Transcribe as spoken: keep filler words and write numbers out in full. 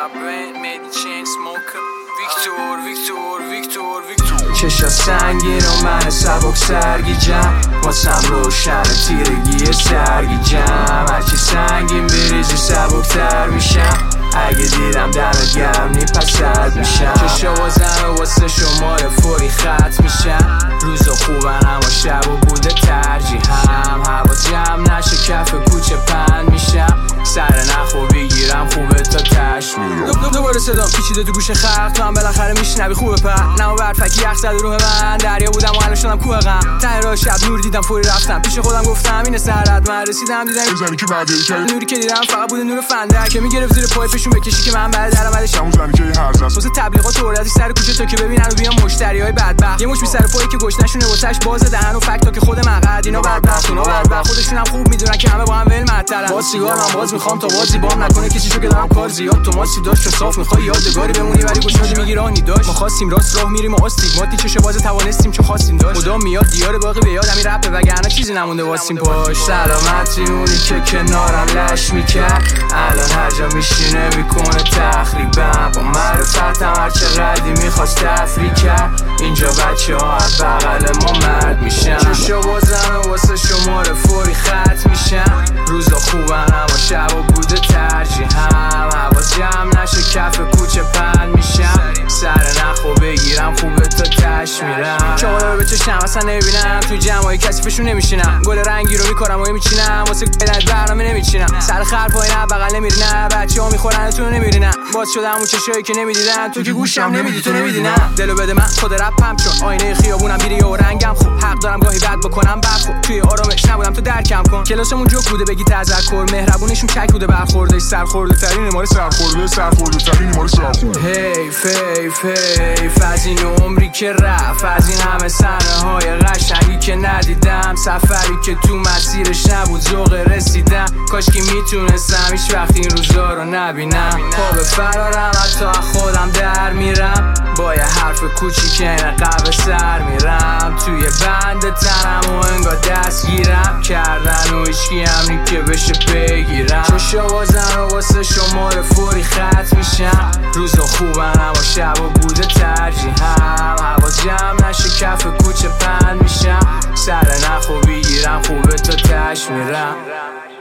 my brain made the chain smoker ویکتور ویکتور ویکتور ویکتور چشا سنگین و من سبک سرگیجم واسم روشن تیرگی سرگیجم هرچی سنگین بریزی سبک تر میشم اگه دیدم دمت گرم نی پس سرد میشم چشا و زن و واسه شماره فوری خط میشم روزا خوبن اما شب و بوده ترجیح هم هوا جمع نشه کف کوچه پند میشم سر نخو بگیرم خوبه تا تش میرم دوباره صدام پیچیده تو گوش خلق تو هم بالاخره میشنوی خوبه پر نمو برفکی یخ زد روح من دریا بودم و الان شدم کوه غم ته راه شب نور دیدم فوری رفتم پیش خودم گفتم اینه سرت من رسیدم دیدم زنی که بعد نوری که دیدم فقط بوده نور فنده که میگرفت زیر پای پشون بکشی که من بعد درآمدش همون زنی که هر زن واسه تبلیغات توردی سر کوچه تا که ببینن و بیان مشتریای بدبخت یه مش بی سر پایی که گشتنشونه واسش باز دهن و فکتا که خود مقعد اینا بدبخت اونا بدبخت خودشون هم خوب میدونن که همه با هم ول معطلن با سیگارم باز میخوام تا بازی بام نکنه کسی شو که دارم کار زیاد تو ماسی داشت و صاف میخوای یادگاری بمونی ولی گوشات میگیرانی داشت ما خواستیم راست راه میریم و استیگماتی چش باز توانستیم چه خواستیم داشت خدا میاد دیار باقی به یاد همین رپ وگرنه چیزی نمونده واسیم پاش سلامتی اونی که کنارم لش میکرد الان هر جا میشینه میکنه تخریبم با معرفتم هر چقدی میخواست تفریح کرد اینجا بچه ها از بغل ما مرد میشن چشا بازم واسه شماره فوری خط میشن روزا خوبن اما شب و بوده ترجیح هم حواس جمع نشه کف کوچه پند میشم سر نخو بگیرم خوبه تا تش میرم چهاره رو به چشم اصلا نمیبینم توی جمعای کسیفشون نمیشینم گل رنگی رو میکنم و میچینم واسه گلت برنامه نمیچینم سر خر پایین بغل نمیری نه بچه ها میخورن تو نمیری نه باز شدم اون چشایی که نمیدیدن تو که گوشم نمیدی تو نمیدی نه دلو بده من خود رپم چون آینه خیابونم بیری و رنگم خوب حق دارم گاهی بد بکنم بخو توی آرامش نبودم تو درکم کن کلاسمون جوک بوده بگی تذکر مهربونشون چک بوده برخوردش سرخورده ترین ماری سرخورده سرخورده ترین ماری سرخورده حیف حیف حیف از این عمری که رفت از این همه صحنه های قشنگی که ندیدم سفری که تو مسیرش نبود ذوق رسیدم کاش که میتونستم هیچ وقت این روزا رو نبینم پا به فرارم حتی خودم در میرم با یه حرف کوچیک این قبل سر میرم توی بند تنم و انگار دستگیرم کردن و هیچکی همین که بشه بگیرم چشا بازن و واسه شماره فوری خط میشم روزا خوبن اما شب و بوده ترجیح هم حواس جمع نشه کف کوچه پند میشم سر نخو بگیرم خوبه تا تش میرم